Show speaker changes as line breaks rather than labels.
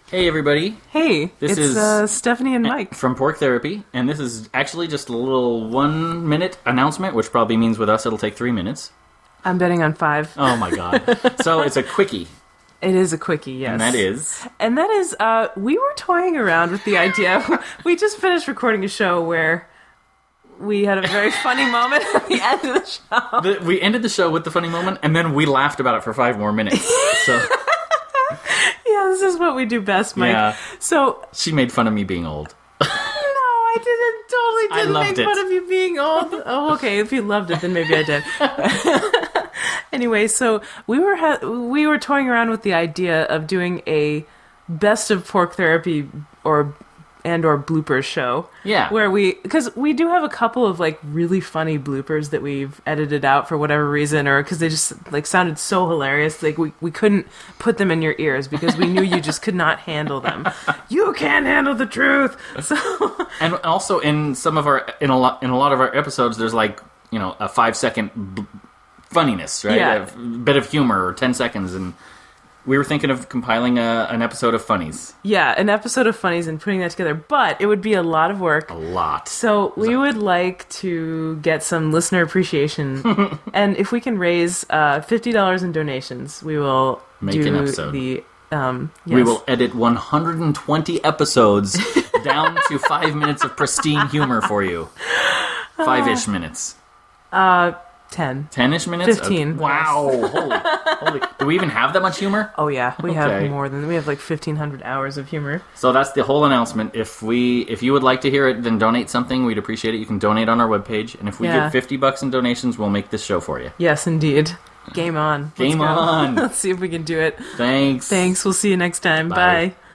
Hey everybody,
Hey,
This
it's
is-
Stephanie and Mike.
from Pork Therapy, and this is actually just a little 1-minute announcement, which probably means with us it'll take 3 minutes.
I'm betting on 5.
Oh my god. So it's a quickie,
It is a quickie, yes.
and that is...
We were toying around with the idea. We just finished recording a show where we had a very funny moment at the end of the show.
We ended the show with the funny moment, and then we laughed about it for 5 more minutes. So
Yeah, this is what we do best, Mike.
Yeah.
So,
she made fun of me being old.
no, I totally didn't
loved
make fun
it.
of you being old. Oh, okay, if you loved it, then maybe I did. Anyway, so we were toying around with the idea of doing a best of Pork Therapy or bloopers show.
Yeah.
Where because we do have a couple of like really funny bloopers that we've edited out for whatever reason, or because they just like sounded so hilarious, like we couldn't put them in your ears because we knew you just could not handle them. You can't handle the truth. So
And also in some of our... In a lot of our episodes, there's like, you know, a 5-second funniness, right?
Yeah.
A bit of humor, or 10 seconds, and... We were thinking of compiling an episode of funnies.
yeah, an episode of funnies and putting that together, but it would be a lot of work.
A lot.
So we would like to get some listener appreciation, and if we can raise $50 in donations, we will
Make an episode.
The
We
yes.
will edit 120 episodes down to 5 minutes of pristine humor for you. 5-ish minutes.
10.
10-ish minutes?
15.
Okay. Wow. Holy. Do we even have that much humor?
Oh yeah, we
Okay.
have more than we have like 1,500 hours of humor.
So that's the whole announcement. If you would like to hear it, then donate something. We'd appreciate it. You can donate on our webpage. And if we
Yeah.
get $50 in donations, we'll make this show for you.
Yes, indeed. Game on. Let's
Game
go.
on.
Let's see if we can do it.
Thanks.
Thanks. We'll see you next time.
Bye.
Bye.